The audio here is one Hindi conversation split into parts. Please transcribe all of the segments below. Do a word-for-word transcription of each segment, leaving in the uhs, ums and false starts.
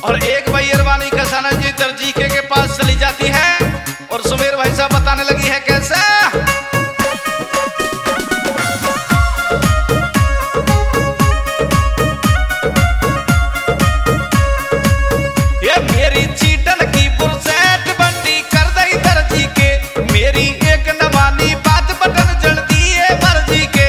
और एक बैरवानी कसाना जी दर्जी के, के पास चली जाती है और सुमेर भाई साहब बताने लगी है कैसे। ये मेरी चीटन की पुरसेट बंडी कर दई दर्जी के, मेरी एक नवानी बात बटन जल दिए मर्जी के।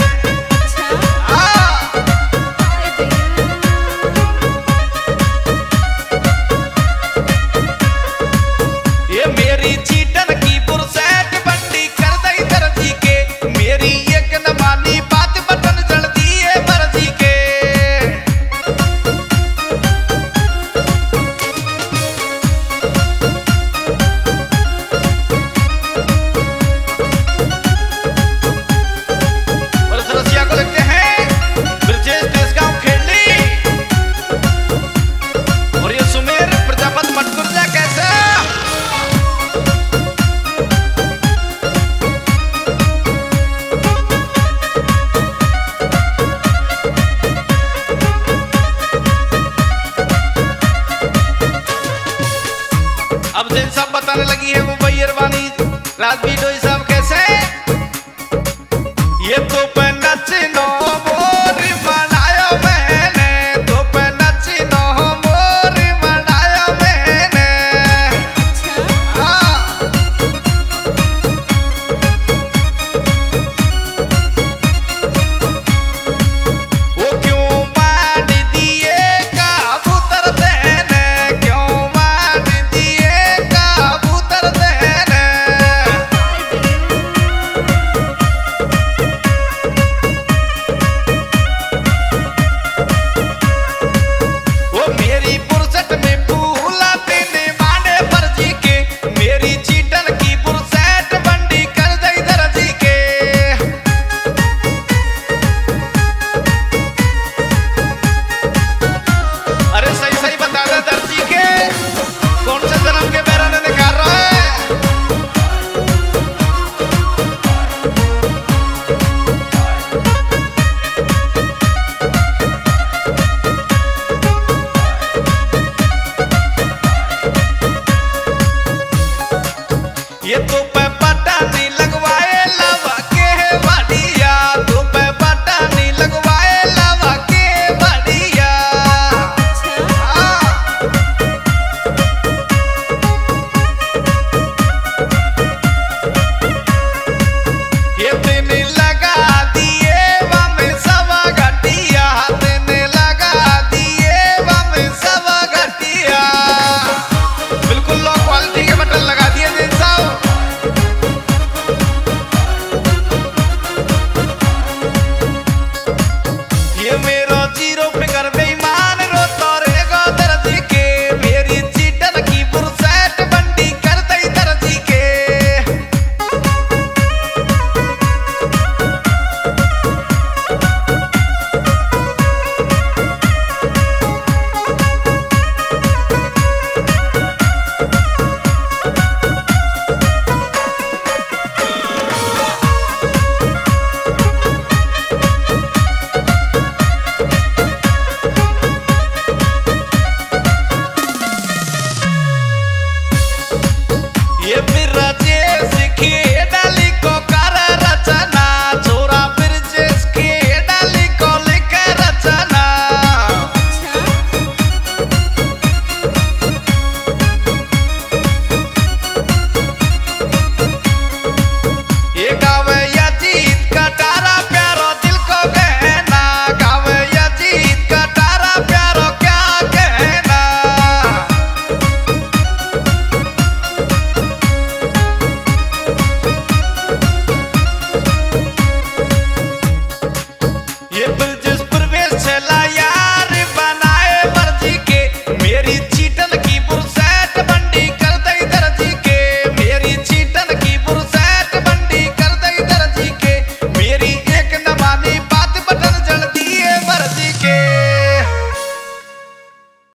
मेरी चीटन की पुरसेट बंडी कर दई दर्जी के, मेरी एक नवानी बात बटन जल दिए मर्जी के। और इस रसिया को लिखते हैं ब्रजेश देशगांव खेड़ी और ये सुमेर प्रजापत मटकुर्जा कैसे। अब जिन सब बताने लगी है वो बैरवानी राजवी डोई साहब